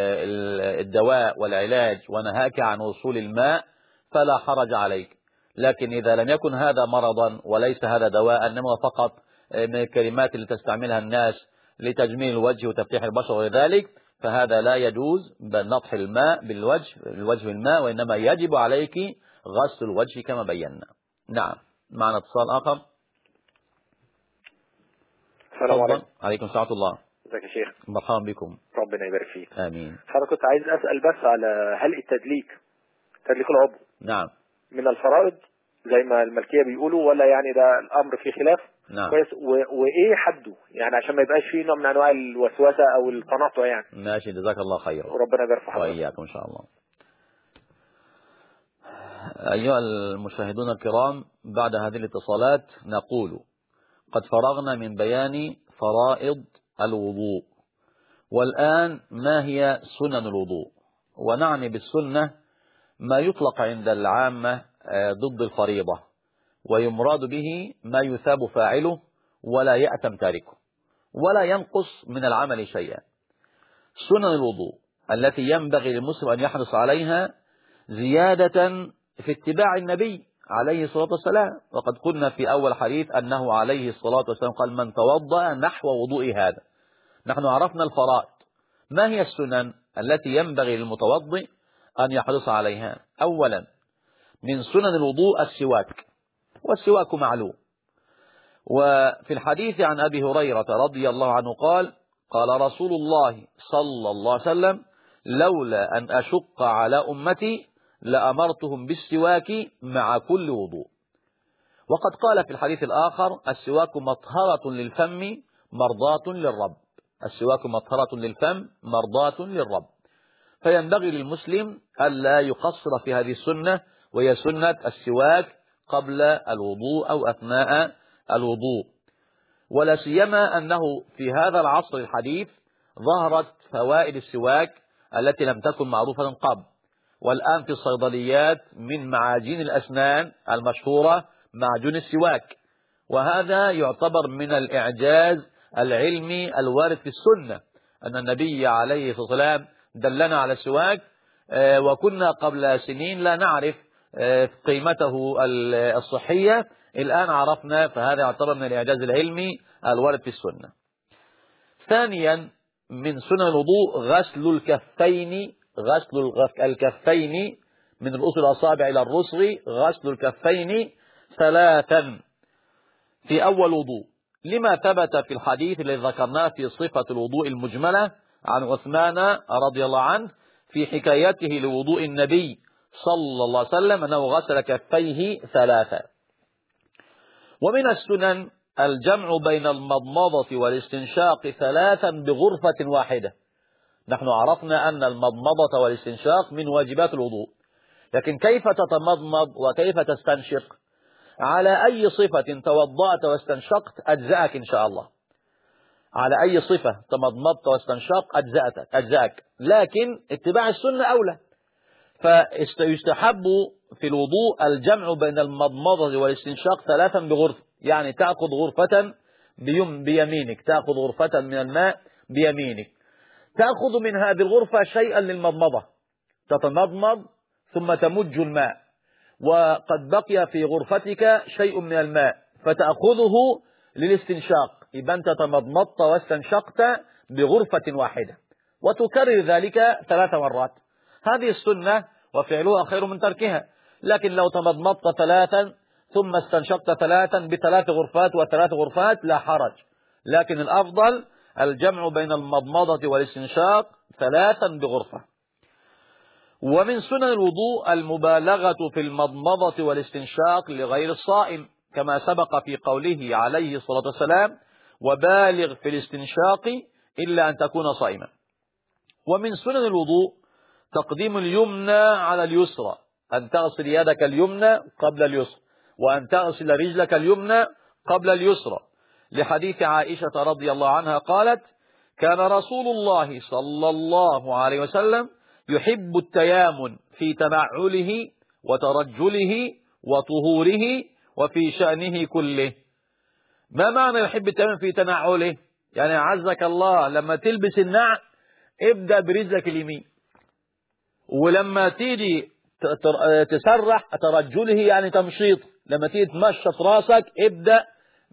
الدواء والعلاج ونهاك عن وصول الماء فلا حرج عليك. لكن إذا لم يكن هذا مرضا وليس هذا دواء، إنما فقط من الكلمات اللي تستعملها الناس لتجميل الوجه وتفتيح البشرة وذلك، فهذا لا يجوز نطح الماء بالوجه بالماء، وإنما يجب عليك غسل الوجه كما بينا. نعم. معنا اتصال آخر. السلام عليكم. عليكم السلام ورحمة الله. ازيك يا شيخ؟ مرحبا بكم. ربنا يبارك فيك. آمين. حضرتك كنت عايز أسأل بس على هل تدليك العضو نعم. من الفرائض زي ما الملكية بيقولوا، ولا يعني ده الأمر فيه خلاف؟ نعم. كويس. وإيه حده يعني عشان ما يبقاش فيه نوع من أنواع الوسوسة أو التناطع يعني. ماشي، جزاك الله خيرا. وربنا يبارك في حضرتك. وإياكم إن شاء الله. أيها المشاهدون الكرام، بعد هذه الاتصالات نقول قد فرغنا من بيان فرائض الوضوء، والآن ما هي سنن الوضوء؟ ونعني بالسنة ما يطلق عند العامة ضد الفريضة، ويمراد به ما يثاب فاعله ولا يأتم تاركه ولا ينقص من العمل شيئا. سنن الوضوء التي ينبغي للمسلم أن يحرص عليها زيادة في اتباع النبي عليه الصلاة والسلام، وقد قلنا في أول حديث أنه عليه الصلاة والسلام قال: من توضأ نحو وضوء هذا. نحن عرفنا الفرائض. ما هي السنن التي ينبغي للمتوضئ أن يحرص عليها؟ أولا من سنن الوضوء السواك، والسواك معلوم. وفي الحديث عن أبي هريرة رضي الله عنه قال: قال رسول الله صلى الله عليه وسلم: لولا أن أشق على أمتي لأمرتهم بالسواك مع كل وضوء. وقد قال في الحديث الآخر: السواك مطهرة للفم مرضاة للرب. السواك مطهرة للفم مرضاة للرب. فينبغي للمسلم ألا يقصر في هذه السنة، وهي سنة السواك قبل الوضوء أو أثناء الوضوء. ولا سيما أنه في هذا العصر الحديث ظهرت فوائد السواك التي لم تكن معروفة قبل، والآن في الصيدليات من معاجين الأسنان المشهورة معجون السواك، وهذا يعتبر من الإعجاز العلمي الوارد في السنة، أن النبي عليه الصلاة والسلام دلنا على السواك، وكنا قبل سنين لا نعرف قيمته الصحية، الآن عرفنا، فهذا يعتبر من الإعجاز العلمي الوارد في السنة. ثانيا من سنن الوضوء غسل الكفين، غسل الكفين من رؤوس الأصابع إلى الرسغ، غسل الكفين 3 في أول وضوء، لما ثبت في الحديث الذي ذكرناه في صفة الوضوء المجملة عن عثمان رضي الله عنه في حكايته لوضوء النبي صلى الله عليه وسلم أنه غسل كفيه 3. ومن السنن الجمع بين المضمضة والاستنشاق 3 بغرفة واحدة. نحن عرفنا أن المضمضة والاستنشاق من واجبات الوضوء، لكن كيف تتمضمض وكيف تستنشق؟ على أي صفة توضأت واستنشقت أجزأك إن شاء الله، على أي صفة تمضمضت واستنشقت أجزأك، لكن اتباع السنة أولى. فيستحب في الوضوء الجمع بين المضمضة والاستنشاق 3 بغرفة، يعني تأخذ غرفة بيمينك، تأخذ غرفة من الماء بيمينك، تأخذ من هذه الغرفة شيئا للمضمضة، تتمضمض ثم تمج الماء، وقد بقي في غرفتك شيء من الماء فتأخذه للاستنشاق، إذا أنت تمضمضت واستنشقت بغرفة واحدة، وتكرر ذلك 3 مرات. هذه السنة وفعلها خير من تركها، لكن لو تمضمضت 3 ثم استنشقت 3 ب3 غرفات و3 غرفات لا حرج، لكن الأفضل الجمع بين المضمضة والاستنشاق 3 بغرفة. ومن سنن الوضوء المبالغة في المضمضة والاستنشاق لغير الصائم، كما سبق في قوله عليه الصلاة والسلام: وبالغ في الاستنشاق إلا أن تكون صائما. ومن سنن الوضوء تقديم اليمنى على اليسرى، أن تغسل يدك اليمنى قبل اليسرى، وأن تغسل رجلك اليمنى قبل اليسرى، لحديث عائشة رضي الله عنها قالت: كان رسول الله صلى الله عليه وسلم يحب التيامن في تنعله وترجله وطهوره وفي شأنه كله. ما معنى يحب التيامن في تنعله؟ يعني عزك الله لما تلبس النعل ابدأ برجلك اليمين، ولما تيجي تسرح ترجله يعني تمشيط، لما تيجي تمشط راسك ابدأ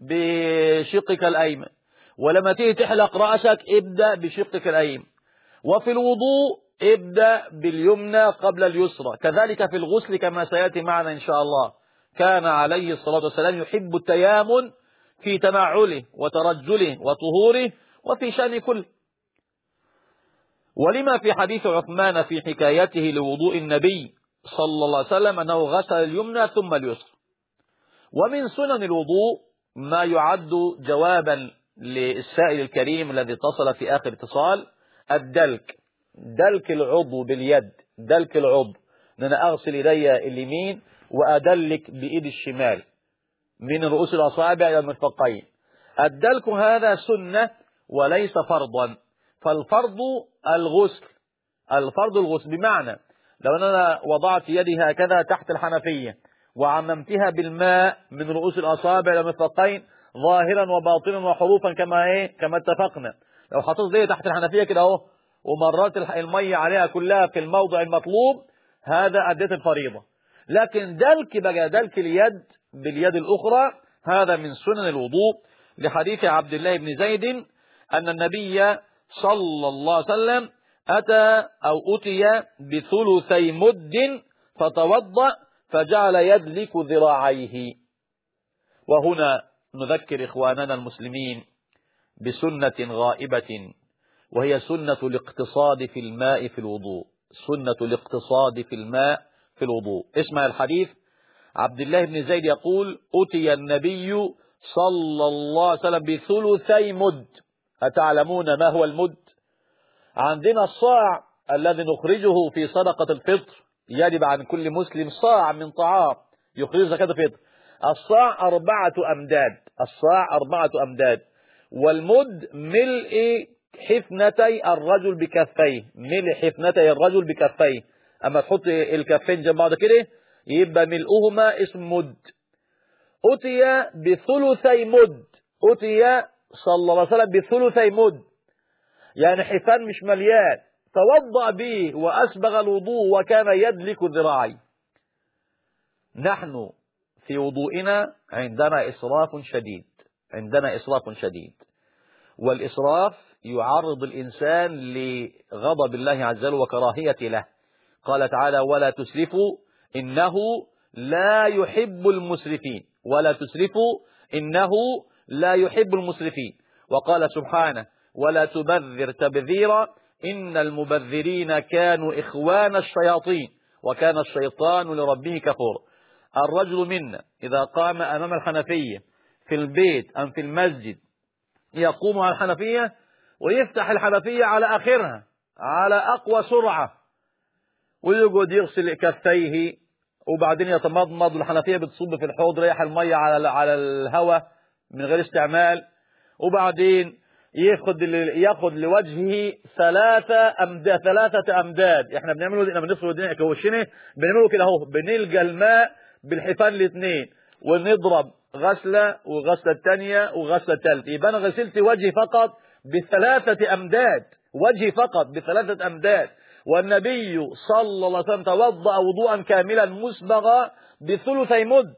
بشقك الأيمن، ولما تيجي تحلق رأسك ابدأ بشقك الأيمن. وفي الوضوء ابدأ باليمنى قبل اليسرى، كذلك في الغسل كما سيأتي معنا إن شاء الله. كان عليه الصلاة والسلام يحب التيامن في تنعله وترجله وطهوره وفي شأن كل. ولما في حديث عثمان في حكايته لوضوء النبي صلى الله عليه وسلم أنه غسل اليمنى ثم اليسرى. ومن سنن الوضوء ما يعد جوابا للسائل الكريم الذي اتصل في آخر اتصال: الدلك، دلك العضو باليد، دلك العضو، أن أنا أغسل يدي اليمين وأدلك بإيد الشمال من رؤوس الأصابع إلى المرفقين. الدلك هذا سنة وليس فرضا، فالفرض الغسل، الفرض الغسل، بمعنى لو أنا وضعت يدي هكذا تحت الحنفية وعممتها بالماء من رؤوس الأصابع إلى المرفقين ظاهرا وباطنا وحروفا كما اتفقنا، لو حطيت يدي تحت الحنفية كده اهو ومرات المية عليها كلها في الموضع المطلوب، هذا أديت الفريضة. لكن دلك بقى، دلك اليد باليد الأخرى، هذا من سنن الوضوء، لحديث عبد الله بن زيد أن النبي صلى الله عليه وسلم أتي بثلثي مد فتوضأ فجعل يدلك ذراعيه. وهنا نذكر إخواننا المسلمين بسنة غائبة، وهي سنة الاقتصاد في الماء في الوضوء، سنة الاقتصاد في الماء في الوضوء. اسمع الحديث: عبد الله بن زيد يقول: أتي النبي صلى الله عليه وسلم بثلثي مد. أتعلمون ما هو المد؟ عندنا الصاع الذي نخرجه في صدقة الفطر، يجب عن كل مسلم صاع من طعام يخرج زكاة الفطر. الصاع 4 أمداد، الصاع 4 أمداد، والمد ملء حفنتي الرجل بكفيه، ملء حفنتي الرجل بكفيه. أما تحط الكفين جنب بعض كده يبقى ملؤهما اسم مد. أتي بثلثي مد، أتي صلى الله عليه وسلم بثلثي مد، يعني حفان مش مليان، توضأ به وأسبغ الوضوء وكان يدلك ذراعي. نحن في وضوئنا عندنا إسراف شديد، عندنا إسراف شديد، والإسراف يعرض الإنسان لغضب الله عز وجل وكراهية له. قال تعالى: ولا تسرفوا إنه لا يحب المسرفين، ولا تسرفوا إنه لا يحب المسرفين. وقال سبحانه: ولا تبذر تبذيرا إن المبذرين كانوا إخوان الشياطين وكان الشيطان لربه كفورا. الرجل منا إذا قام أمام الحنفية في البيت أم في المسجد يقوم على الحنفية ويفتح الحنفية على آخرها على أقوى سرعة ويقعد يغسل كفيه وبعدين يتمضمض، والحنفية بتصب في الحوض ريح المية على الهواء من غير استعمال، وبعدين ياخد لوجهه 3 أمداد. احنا بنعمله لما بنغسل ودنا كوشنا بنعمله كده اهو، بنلقى الماء بالحفان الاثنين ونضرب غسلة وغسلة الثانية وغسلة الثالثة، يبقى انا غسلت وجهي فقط ب3 أمداد، وجهي فقط ب3 أمداد، والنبي صلى الله عليه وسلم توضأ وضوءا كاملا مسبغا بثلثي مد.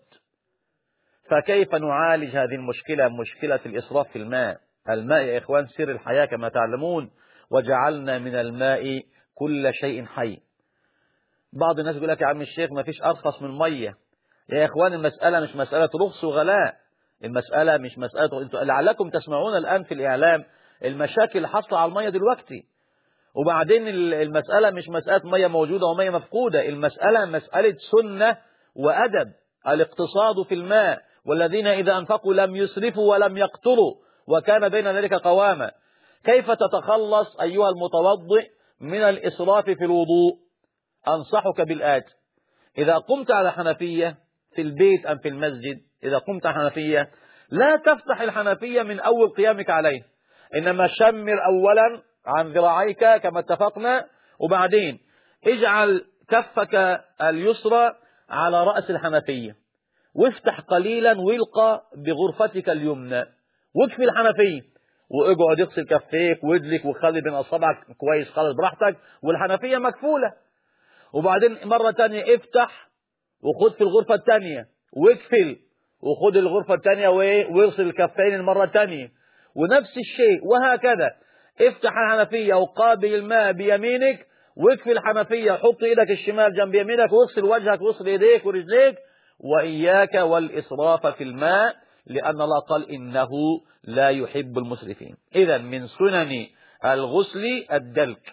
فكيف نعالج هذه المشكلة، مشكلة الإسراف في الماء؟ الماء يا إخوان سر الحياة كما تعلمون، وجعلنا من الماء كل شيء حي. بعض الناس يقول لك يا عم الشيخ ما فيش أرخص من مية. يا إخوان المسألة مش مسألة رخص وغلاء، المسألة مش مسألة، انتوا لعلكم تسمعون الآن في الإعلام المشاكل حصل على المية دلوقتي، وبعدين المسألة مش مسألة مية موجودة ومية مفقودة، المسألة مسألة سنة وأدب، الاقتصاد في الماء، والذين إذا أنفقوا لم يسرفوا ولم يقتروا وكان بين ذلك قواما. كيف تتخلص أيها المتوضئ من الإسراف في الوضوء؟ أنصحك بالآتي: إذا قمت على حنفية في البيت أم في المسجد، إذا قمت على حنفية لا تفتح الحنفية من أول قيامك عليه، إنما شمر أولا عن ذراعيك كما اتفقنا، وبعدين اجعل كفك اليسرى على رأس الحنفية وافتح قليلا والقى بغرفتك اليمنى واكفي الحنفية واقعد اغسل كفيك وادلك وخلي بين أصابعك كويس خالص براحتك والحنفية مكفولة. وبعدين مرة تانية افتح وخد في الغرفة التانية واكفل وخد الغرفة التانية واغسل الكفين المرة التانية، ونفس الشيء وهكذا. افتح الحنفية وقابل الماء بيمينك واكفي الحنفية، حط ايدك الشمال جنب يمينك واغسل وجهك واغسل ايديك ورجليك. وإياك والإسراف في الماء، لأن الله قال إنه لا يحب المسرفين. إذا من سنن الغسل الدلك.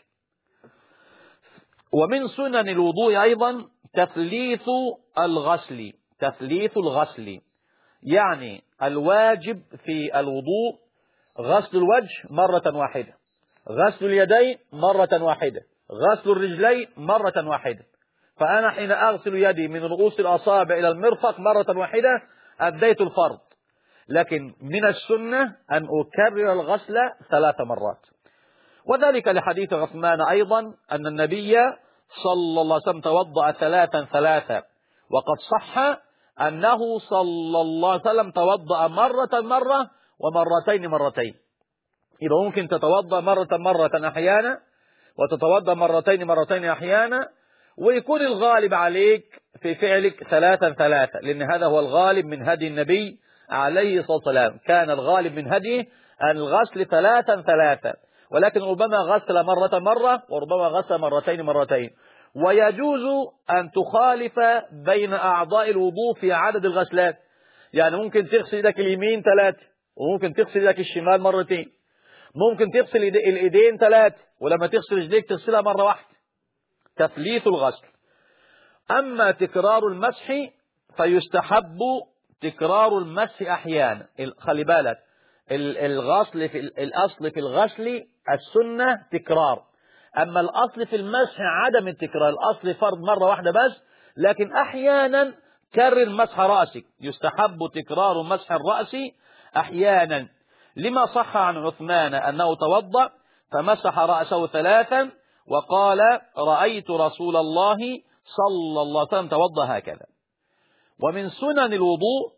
ومن سنن الوضوء أيضا تثليث الغسل. تثليث الغسل يعني الواجب في الوضوء غسل الوجه مرة واحدة، غسل اليدين مرة واحدة، غسل الرجلين مرة واحدة. فأنا حين أغسل يدي من رؤوس الأصابع إلى المرفق مرة واحدة أديت الفرض. لكن من السنة أن أكرر الغسل 3 مرات، وذلك لحديث عثمان أيضا أن النبي صلى الله عليه وسلم توضأ 3 وقد صح أنه صلى الله عليه وسلم توضأ مرة ومرتين. يبقى ممكن تتوضأ مرة أحيانا، وتتوضأ مرتين أحيانا، ويكون الغالب عليك في فعلك 3 لأن هذا هو الغالب من هدي النبي عليه الصلاة والسلام. كان الغالب من هديه أن الغسل 3 ولكن ربما غسل مرة وربما غسل مرتين. ويجوز أن تخالف بين أعضاء الوضوء في عدد الغسلات. يعني ممكن تغسل يدك اليمين 3، وممكن تغسل يدك الشمال 2، ممكن تغسل الإيدين 3، ولما تغسل رجليك تغسلها مرة واحدة. تثليث الغسل. أما تكرار المسح فيستحب تكرار المسح أحيانا. خلي بالك، الغسل في الأصل في الغسل السنة تكرار، أما الأصل في المسح عدم التكرار. الأصل فرض مرة واحدة بس، لكن أحيانا كرر مسح رأسك. يستحب تكرار مسح الرأس أحيانا، لما صح عن عثمان أنه توضأ فمسح رأسه 3 وقال رأيت رسول الله صلى الله عليه وسلم توضأ هكذا. ومن سنن الوضوء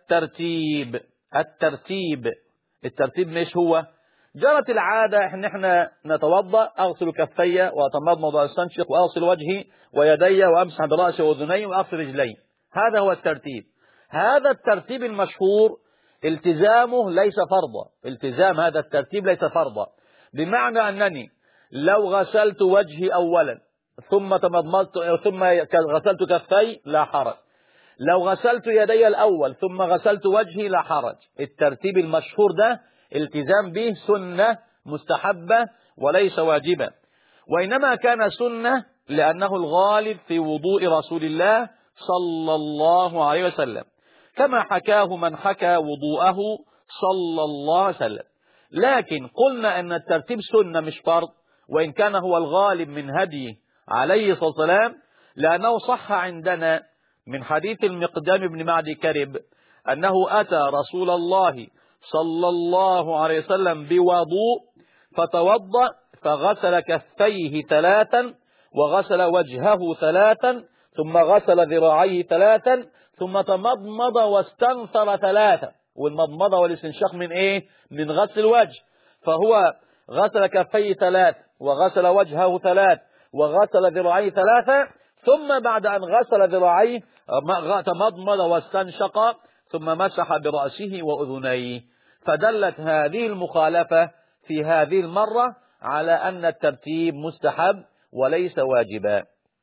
الترتيب مش هو جرت العادة ان احنا نتوضأ اغسل كفي واتمضمض واستنشق واغسل وجهي ويدي وامسح براسي واذني واغسل رجلي. هذا هو الترتيب. هذا الترتيب المشهور التزامه ليس فرضا. التزام هذا الترتيب ليس فرضا، بمعنى انني لو غسلت وجهي اولا ثم تمضمضت ثم غسلت كفي لا حرج، لو غسلت يدي الأول ثم غسلت وجهي لا حرج. الترتيب المشهور ده التزام به سنة مستحبة وليس واجبا، وإنما كان سنة لأنه الغالب في وضوء رسول الله صلى الله عليه وسلم، كما حكاه من حكى وضوءه صلى الله عليه وسلم. لكن قلنا أن الترتيب سنة مش فرض، وإن كان هو الغالب من هديه عليه الصلاة والسلام، لأنه صح عندنا من حديث المقدام بن معدي كرب أنه أتى رسول الله صلى الله عليه وسلم بوضوء فتوضأ فغسل كفيه 3 وغسل وجهه 3 ثم غسل ذراعيه 3 ثم تمضمض واستنثر 3. والمضمضة والاستنشاق من ايه؟ من غسل الوجه. فهو غسل كفيه 3 وغسل وجهه 3 وغسل ذراعيه 3، ثم بعد أن غسل ذراعيه تمضمض واستنشق ثم مسح برأسه وأذنيه. فدلت هذه المخالفة في هذه المرة على أن الترتيب مستحب وليس واجبا.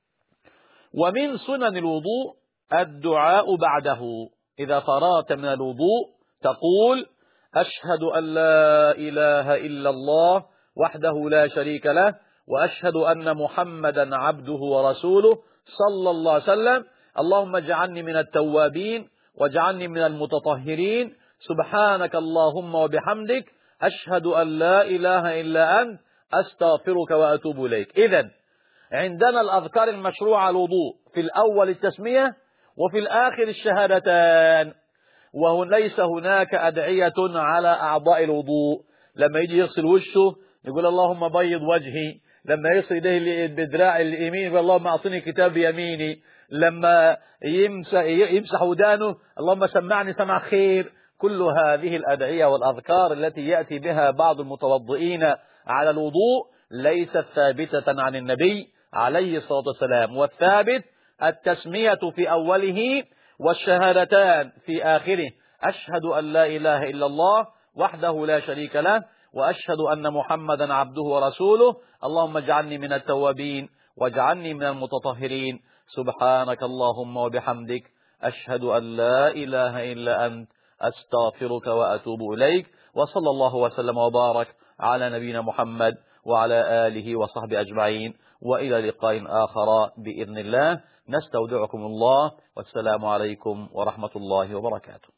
ومن سنن الوضوء الدعاء بعده. إذا فرغت من الوضوء تقول أشهد أن لا إله إلا الله وحده لا شريك له وأشهد أن محمدا عبده ورسوله صلى الله عليه وسلم. اللهم اجعلني من التوابين واجعلني من المتطهرين. سبحانك اللهم وبحمدك أشهد أن لا إله إلا أنت أستغفرك وأتوب إليك. إذن عندنا الأذكار المشروعة الوضوء في الأول التسمية وفي الآخر الشهادتان، وليس هناك أدعية على أعضاء الوضوء. لما يجي يغسل وشه يقول اللهم بيض وجهي، لما يغسل يديه بدراع اليمين يقول اللهم أعطني كتاب بيميني، لما يمسح ودانه اللهم سمعني سمع خير. كل هذه الأدعية والأذكار التي يأتي بها بعض المتوضئين على الوضوء ليست ثابتة عن النبي عليه الصلاة والسلام. والثابت التسمية في أوله والشهادتان في آخره. أشهد أن لا إله إلا الله وحده لا شريك له وأشهد أن محمدا عبده ورسوله. اللهم اجعلني من التوابين واجعلني من المتطهرين. سبحانك اللهم وبحمدك أشهد أن لا إله إلا أنت أستغفرك وأتوب إليك. وصلى الله وسلم وبارك على نبينا محمد وعلى آله وصحبه أجمعين، وإلى لقاء آخر بإذن الله. نستودعكم الله، والسلام عليكم ورحمة الله وبركاته.